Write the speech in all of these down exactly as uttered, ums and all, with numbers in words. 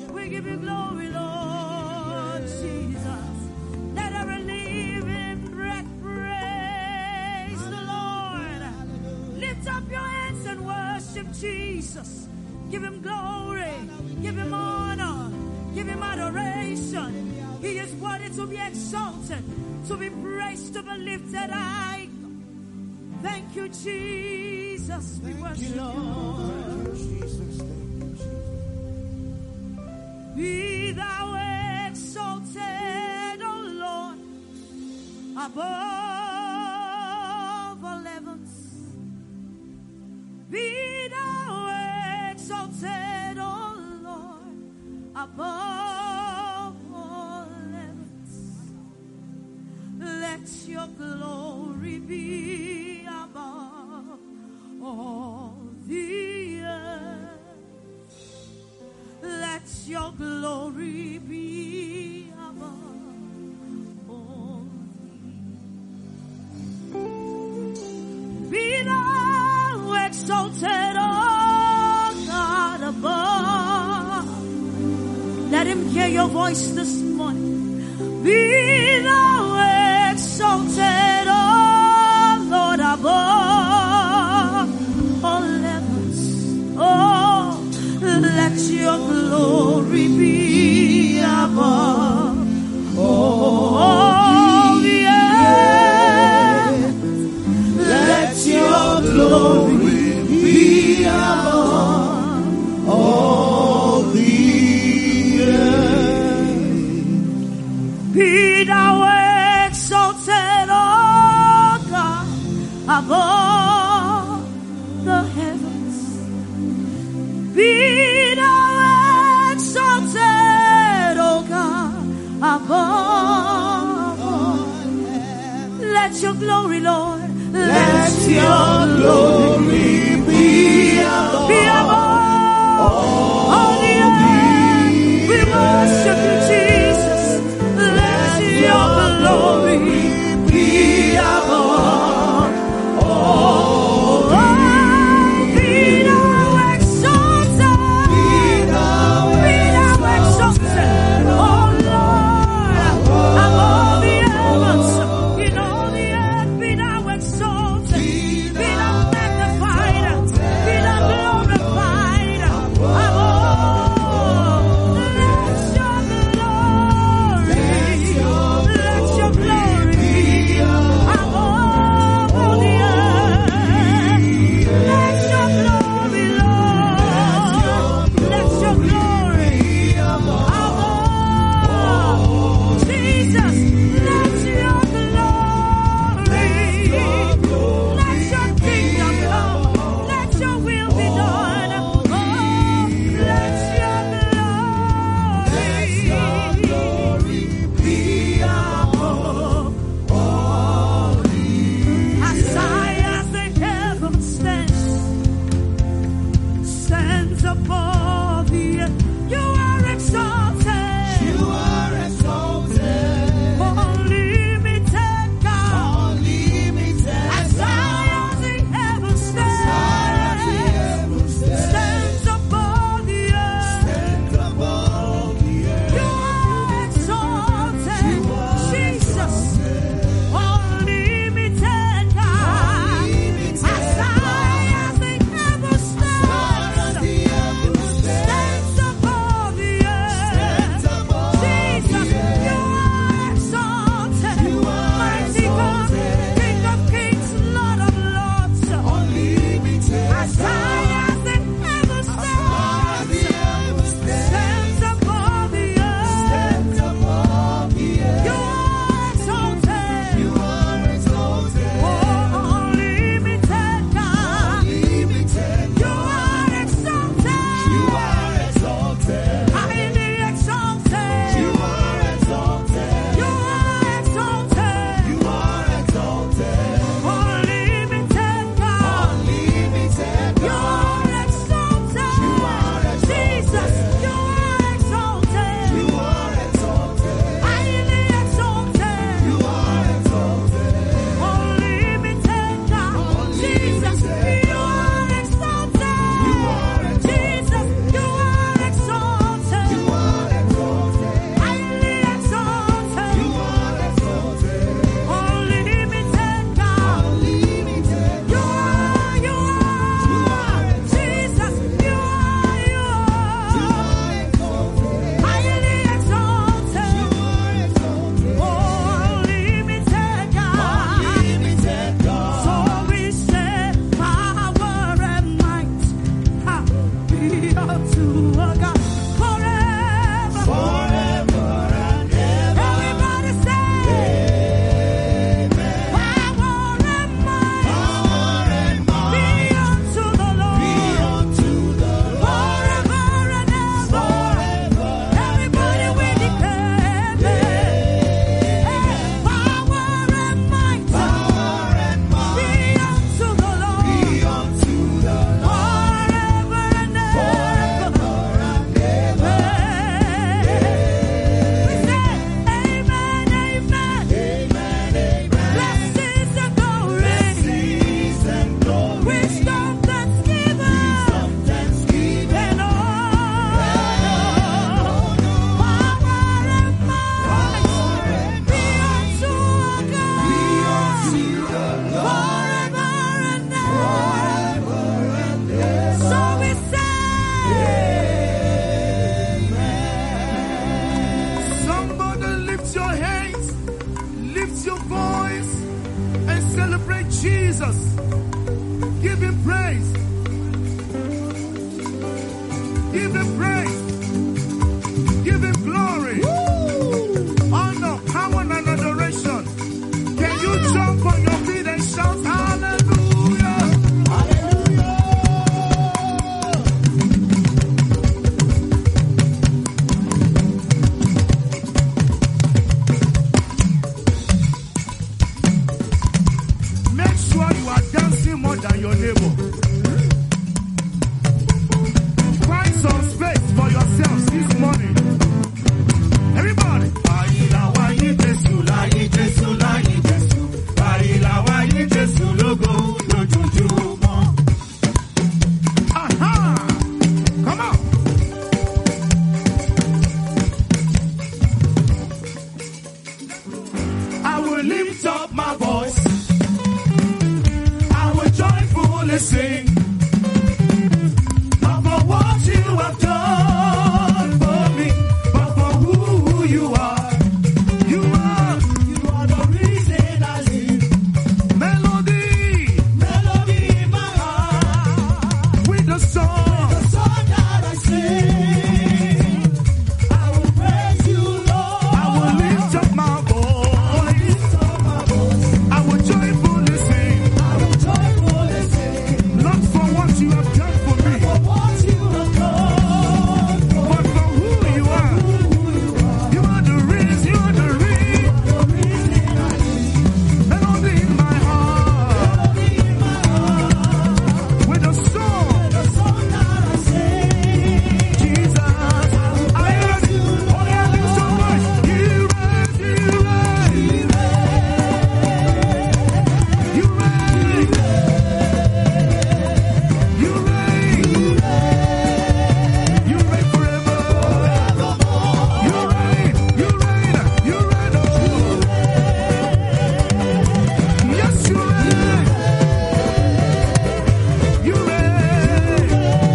We give you glory, Lord Jesus. Let every living breath praise the Lord. Lift up your hands and worship Jesus. Give him glory. Give him honor. Give him adoration. He is worthy to be exalted, to be praised, to be lifted high. Thank you, Jesus. We worship you, Lord. Be thou exalted, O Lord, above all heavens. Be thou exalted, O Lord, above all heavens. Let your glory be above all the earth. Let your glory be above all the earth. Be thou exalted, O God, above. Let him hear your voice this morning. Be thou exalted, O Lord, above all heavens. Oh, let your glory be above all the earth. Let your glory be above all the earth. Be thou exalted, O God, above the heavens. Be thou exalted, O God, above all. Let your glory, Lord, let, let your glory be above, be above all, all the earth. We worship you, Jesus. Let your glory be above all. Be thou exalted, be thou exalted, oh Lord, above the heavens, in all the earth. Be thou exalted, be thou magnified, be thou glorified. Jesus. Give him praise. Give him praise. Give him glory. Woo! Honor, power, and adoration. Can you jump on your feet and shout hallelujah? Hallelujah. Make sure you are dancing more than your neighbor. Find some space for yourselves this morning. Everybody. Àyìnláwáyé Jésù láyé Jésù láyé Jésù. Àyìnláwáyé Jésù lógo lójoojúmọ́. Aha! Come on. I will lift up my voice. I will joyfully sing. Not for what you have done for me, but for who you are. You are, you are the reason I live. Melody, melody in my heart. With the song, with the song that I sing, I will praise you, Lord. I will lift up my voice. Lift up my voice. I will joyfully sing. I will joyfully sing. Not for what you have done for me, for what you have done for but for who you are. You are the reason, you are the reason. Melody in my heart. With a song, Jesus, I heard you. Oh, yeah, lift your voice. You reign, you reign. You reign. You reign. You reign forever. You reign, you reign, you reign. Oh. Yes, you reign. You reign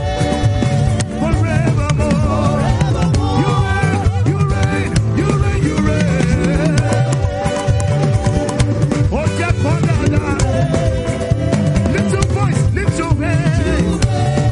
forevermore. You reign, you reign, you reign, you reign. Oh, yeah, Kodada. Lift your voice, lift your hand.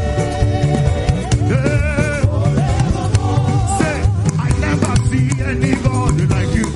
Yeah. Say, I never see any God like you.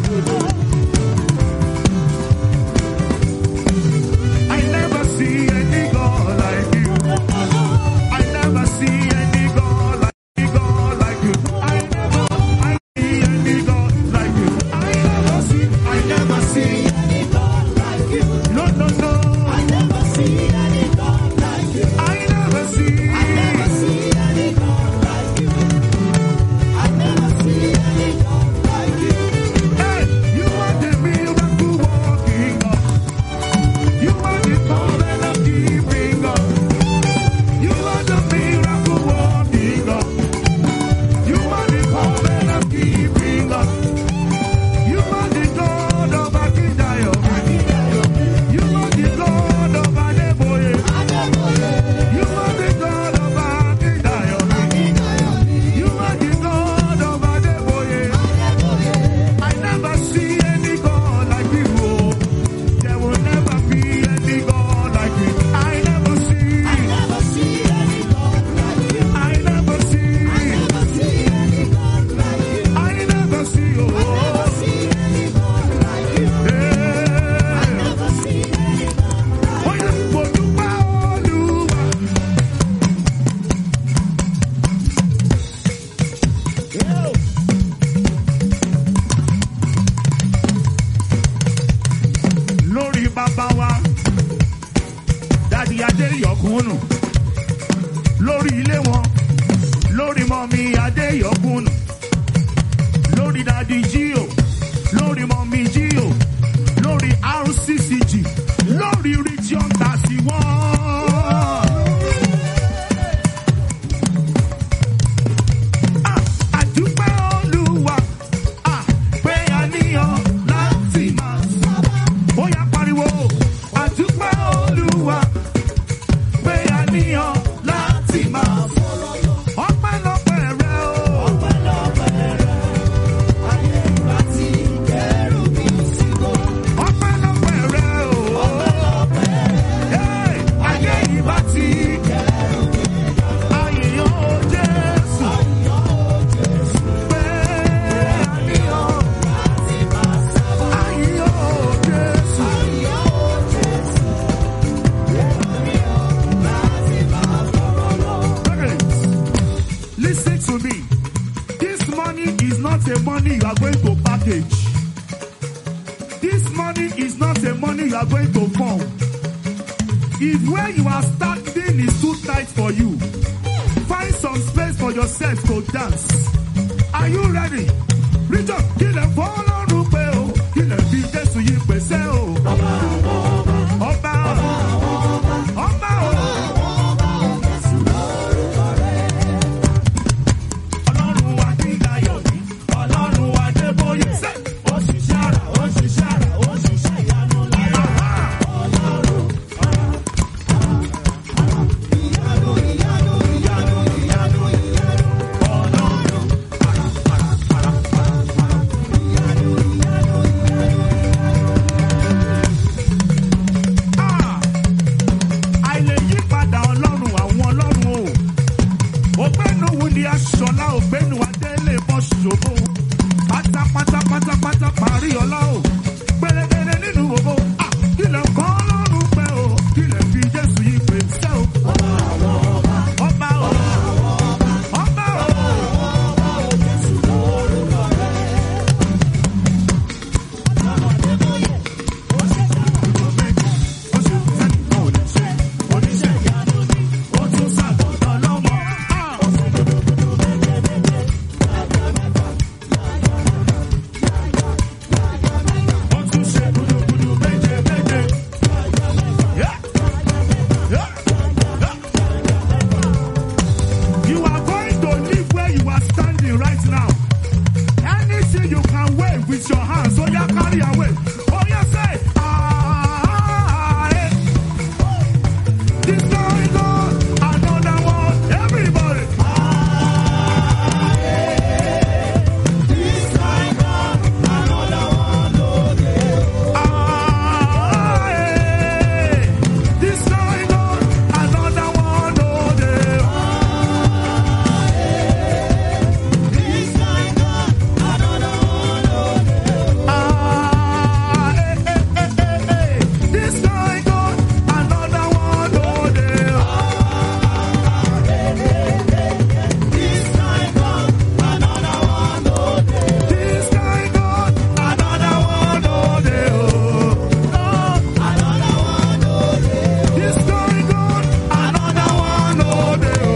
I never see any God like you. I never see any God like God like you. I never, I see any God like you. I never see, I never see any God like you. No, no, no. I never see any God like you. I never see, I never see any God like you. I never see any God like you. Hey, you are the miracle walking God. You are the covenant keeping God. You are the miracle walking God. You are the covenant keeping God. You are the God of Akindayo. You are the God of Adeboye. You are the God of Akindayo. You are the God of Adeboye. I never see any God like you. There will never be any God like you. I never see. I never see any God like you. I never see. I never see any God like you. I never see. Oh. I never see any God like you. Yeah. I never see any God like you. Oh, yeah. Mo dúpẹ́ Olúwa. Lórí bàbá wa, Dádì Adéyọkúnù. Lórí ilé wọn, lórí mọ́mí Adéyọkúnù. Lórí Dádì Jíò, lórí mọ́mí Jíò. Lórí R C C G, lórí Region thirty-one. Ah, àdúpẹ́ money is not a money you are going to package. This money is not a money you are going to form. If where you are standing is too tight for you, find some space for yourself to dance. Are you ready? Reach up, kill them, fall on the pale. Kill them, be there so you can say, oh. Oba, Oba, Ọlọ́run wa ní ayọ̀ mi, Ọlọ́run wa dé bóyá. Ó ṣiṣẹ́ àrà, ó ṣiṣẹ́ àrà, ó ṣiṣẹ́ ìyanu lára. Ọlọ́run, ìyanu, ìyanu, ìyanu, ìyanu, ìyanu. Ọlọ́run, àrà, àrà, àrà, àrà, àrà. Ìyanu, ìyanu, ìyanu, ìyanu. Ah! Àìlè yípadà Ọlọ́run àwọn Ọlọ́run o. Ògbénu Wúndí Aṣọlá, ògbénu Adélé bọ́ ṣògo. Pátápátá pátápátá parí ọlá o. Gbèrègbèrè nínú ògo. Ah! Kílẹ̀ kan Ọlọ́run pẹ́ o. Kílẹ̀ fi Jésù yí pè sẹ́ o. Ọba o. Ọba o. Jésù lórúkọ rẹ̀. Ó ṣe sẹ́ni kò lè ṣe. Oníṣẹ́ ìyanu ni. Ó tún ṣàgbọ̀dọ̀ lọ́mọ. Ah! Ó tún ṣe gudugudu méje méje. Yeah. Yeah. Yeah. You are going to live where you are standing right now. Anything you can wave with your hands, so you carry away. Oh, yeah, say, ah, eh. This going on, another one, everybody. Ah, eh. This going on, another one, oh, there. Ah, eh, eh, eh, eh, eh. This going on, another one, oh, there. This going on, another one, oh, there. Oh, this going on, another one, oh, there.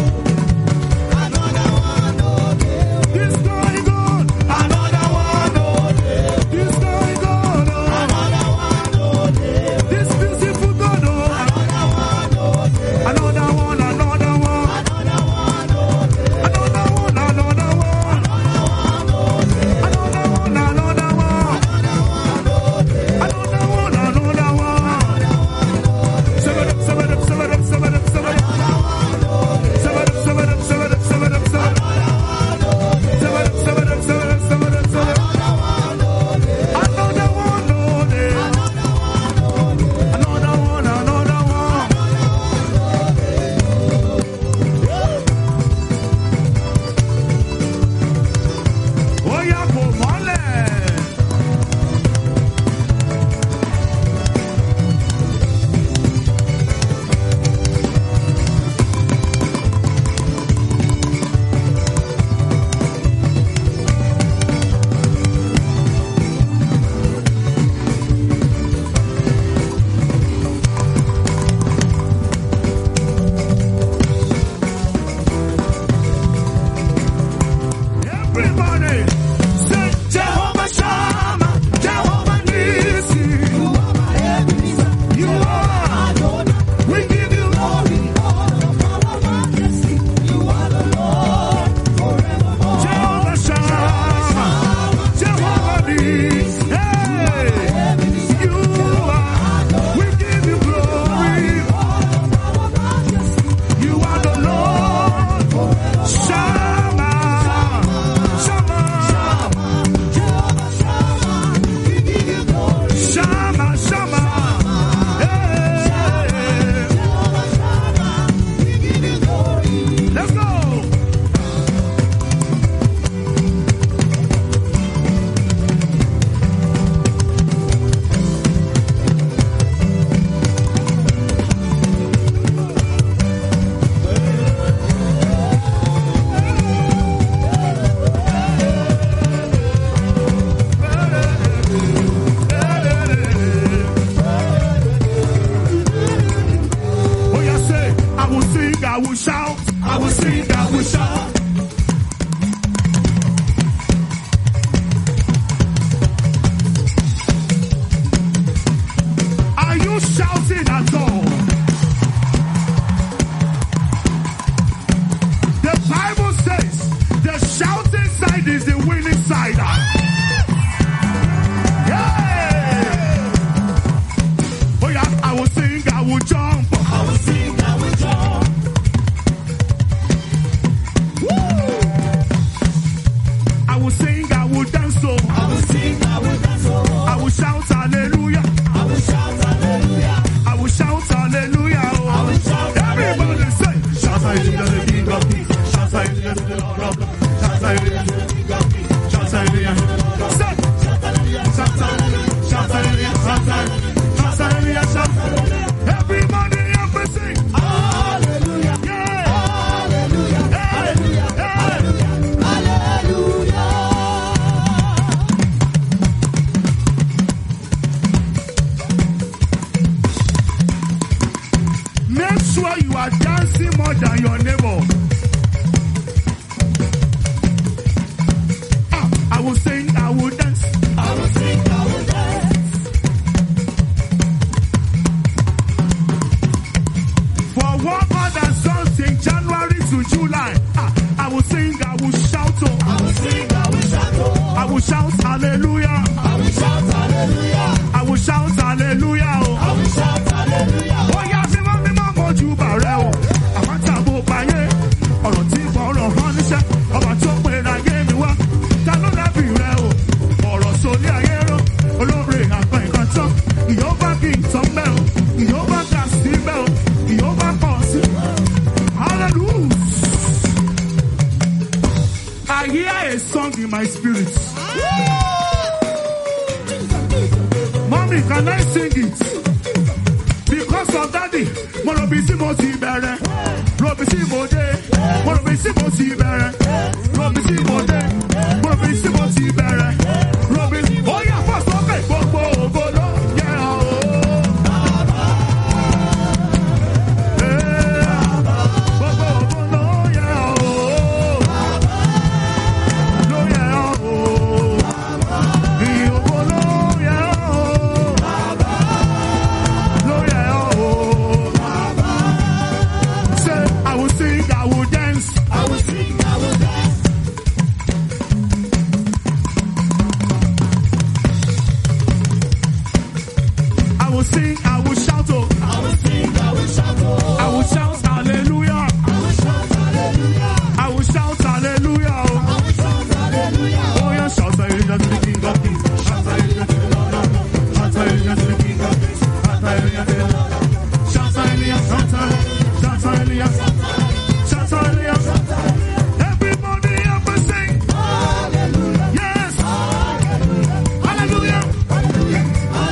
This going on, another one, oh, there. This going on, oh, this beautiful God, oh, another one, another one, another one, another one, another one, another one, another one, another one. Seven up, seven up, seven up, seven up, seven up. Seven up, seven up, seven up, seven up, seven up. Seven up, seven up, seven up, seven up, seven up. Another one, oh, there. Another one, another one. Ó yá, kò mọ́lẹ̀. Everybody, say Jehovah Shammah, Jehovah Nissi. You are. We give you glory. Jehovah Shammah, Jehovah Nissi. Hey, you are. We give you glory. You are the Lord. Shammah, Shammah. shout hallelujah, shout hallelujah, shout hallelujah, shout hallelujah. Everybody help me sing. Hallelujah. Yeah. Hallelujah. Hallelujah. Hallelujah. Hallelujah. Make sure you are dancing more than your neighbor. Ah, I will sing, I will dance. I will sing, I will dance. For one other songs in January to July, ah, I will sing, I will shout. Oh. I will sing, I will shout. Oh. I will shout hallelujah. I will shout hallelujah. I will shout hallelujah. Oh. I will shout hallelujah. Oh yeah, me ma me ma moju bare o. Amata bo baye. Ọ̀rọ̀ tí mo rọ̀ hàn níṣẹ́. Ọba tó pè láyé mi wá. Ta ló lábì rẹ o? Ọ̀rọ̀ sórí ayé rán. Olóore àgbà nǹkan tán. Ìyóbá kì í tán bẹ́ o. Ìyóbá kà sí bẹ́ o. Ìyóbá kọ̀ sí. Hallelujah. I hear a song in my spirit. Mommy, can I sing it? Because of daddy, mo lọ bí sí mo ti bẹ̀rẹ̀, lọ bí sí mo dé, mo lọ bí sí mo ti bẹ̀rẹ̀, lọ bí sí mo dé, mo lọ bí sí mo ti bẹ̀rẹ̀, lọ bí sí. Ó yá fọ́ sókè gbogbo ògo ló yẹ ọ́. Gbogbo ògo ló yẹ ọ́. Ló yẹ ọ́. Ìyókò ló yẹ ọ́. Ló yẹ ọ́. Say, I will sing, I will dance. I will sing, I will dance. I will sing, I will shout. Oh. I will sing, I will shout. Oh. I will shout hallelujah. I will shout hallelujah. I will shout hallelujah. Oh. I will shout hallelujah. Oh yeah, shout hallelujah to the King of Kings. Shout hallelujah to the Lord of Lords. Shout hallelujah to the King of Kings. Shout hallelujah to the Lord of Lords. Shout hallelujah, shout hallelujah, shout hallelujah, shout hallelujah. Everybody up and sing. Hallelujah. Yes. Hallelujah. Hallelujah. Hallelujah.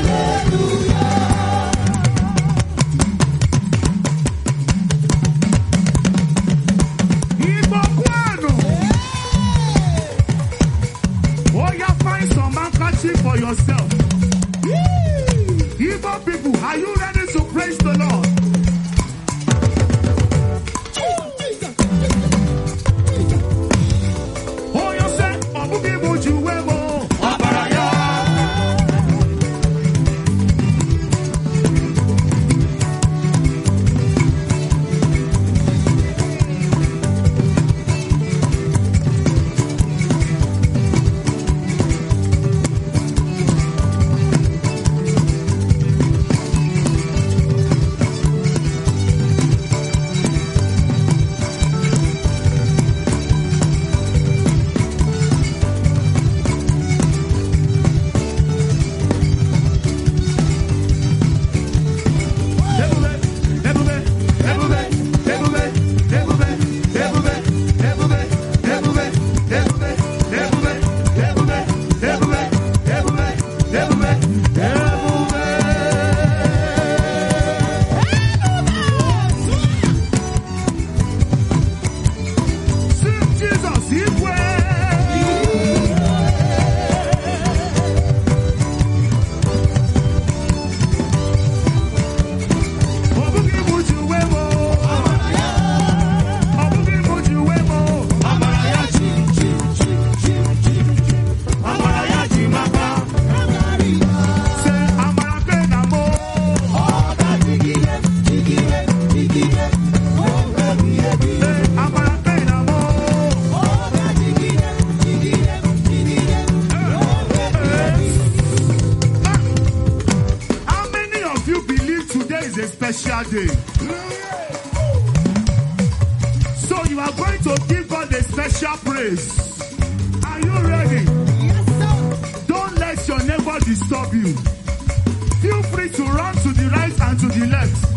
Igbo kwano. Oh, yeah, find some handkerchief for yourself. Igbo people, are you ready to praise the Lord? Oh, you say, Obuki Buju Webo, Abaraya. Special day. So you are going to give God a special praise. Are you ready? Yes, sir. Don't let your neighbor disturb you. Feel free to run to the right and to the left.